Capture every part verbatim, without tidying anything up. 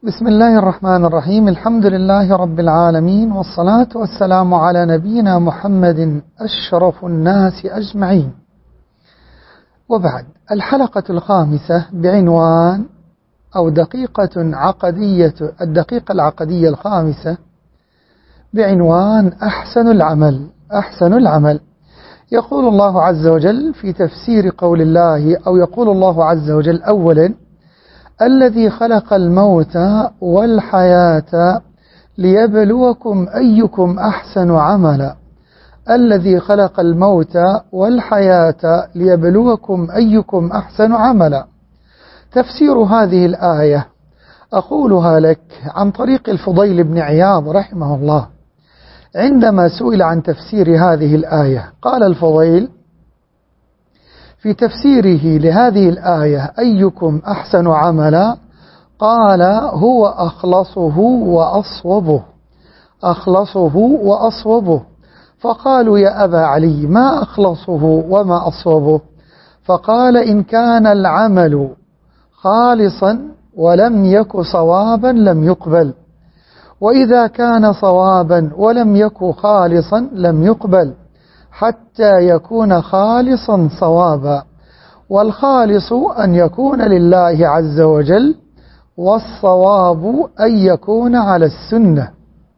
بسم الله الرحمن الرحيم. الحمد لله رب العالمين، والصلاة والسلام على نبينا محمد أشرف الناس أجمعين، وبعد. الحلقة الخامسة بعنوان أو دقيقة عقدية الدقيقة العقدية الخامسة بعنوان أحسن العمل. أحسن العمل. يقول الله عز وجل في تفسير قول الله، أو يقول الله عز وجل: أولا الذي خلق الموت والحياة ليبلوكم أيكم أحسن عملا. الذي خلق الموت والحياة ليبلوكم أيكم أحسن عملا. تفسير هذه الآية أقولها لك عن طريق الفضيل بن عياض رحمه الله. عندما سئل عن تفسير هذه الآية قال الفضيل في تفسيره لهذه الآية: أيكم أحسن عملا؟ قال: هو أخلصه وأصوبه. أخلصه وأصوبه. فقالوا: يا أبا علي، ما أخلصه وما أصوبه؟ فقال: إن كان العمل خالصا ولم يك صوابا لم يقبل، وإذا كان صوابا ولم يك خالصا لم يقبل، حتى يكون خالصا صوابا. والخالص أن يكون لله عز وجل، والصواب أن يكون على السنة.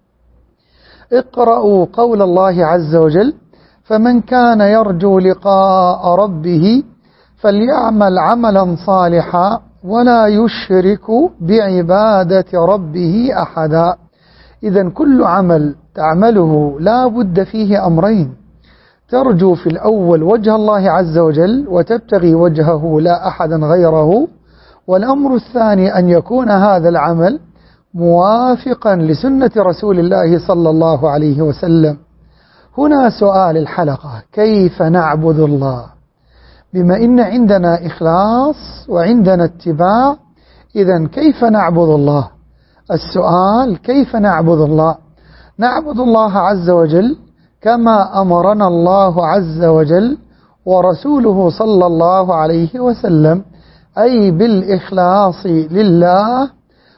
اقرأوا قول الله عز وجل: فمن كان يرجو لقاء ربه فليعمل عملا صالحا ولا يشرك بعبادة ربه أحدا. إذن كل عمل تعمله لا بد فيه أمرين: ترجو في الأول وجه الله عز وجل وتبتغي وجهه لا أحدا غيره، والأمر الثاني أن يكون هذا العمل موافقا لسنة رسول الله صلى الله عليه وسلم. هنا سؤال الحلقة: كيف نعبد الله؟ بما إن عندنا إخلاص وعندنا اتباع، إذن كيف نعبد الله؟ السؤال: كيف نعبد الله؟ نعبد الله عز وجل كما أمرنا الله عز وجل ورسوله صلى الله عليه وسلم، أي بالإخلاص لله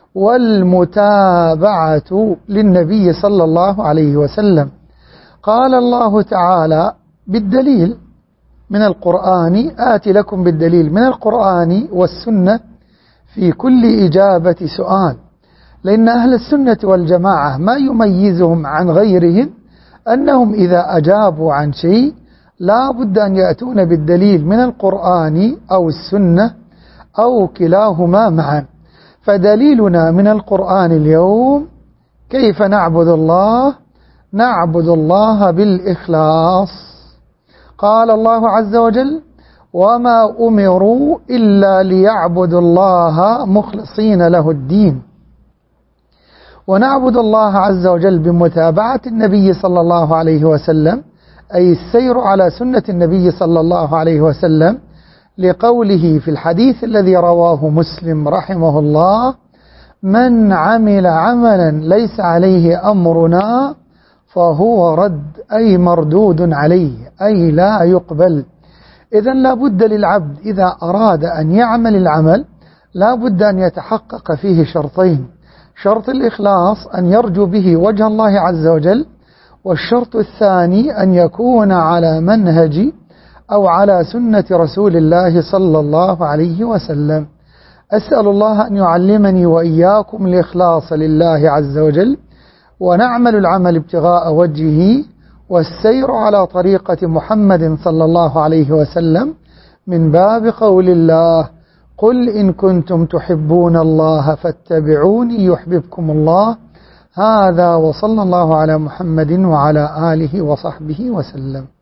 والمتابعة للنبي صلى الله عليه وسلم. قال الله تعالى بالدليل من القرآن: آتي لكم بالدليل من القرآن والسنة في كل إجابة سؤال. لأن أهل السنة والجماعة ما يميزهم عن غيرهم أنهم إذا أجابوا عن شيء لا بد أن يأتون بالدليل من القرآن أو السنة أو كلاهما معا. فدليلنا من القرآن اليوم: كيف نعبد الله؟ نعبد الله بالإخلاص. قال الله عز وجل: وما أمروا إلا ليعبدوا الله مخلصين له الدين. ونعبد الله عز وجل بمتابعة النبي صلى الله عليه وسلم، أي السير على سنة النبي صلى الله عليه وسلم، لقوله في الحديث الذي رواه مسلم رحمه الله: من عمل عملا ليس عليه أمرنا فهو رد، أي مردود عليه، أي لا يقبل. إذن لا بد للعبد إذا أراد أن يعمل العمل لا بد أن يتحقق فيه شرطين: شرط الإخلاص أن يرجو به وجه الله عز وجل، والشرط الثاني أن يكون على منهج أو على سنة رسول الله صلى الله عليه وسلم. أسأل الله أن يعلمني وإياكم الإخلاص لله عز وجل، ونعمل العمل ابتغاء وجهه، والسير على طريقة محمد صلى الله عليه وسلم، من باب قول الله: قل إن كنتم تحبون الله فاتبعوني يحببكم الله. هذا، وصلى الله على محمد وعلى آله وصحبه وسلم.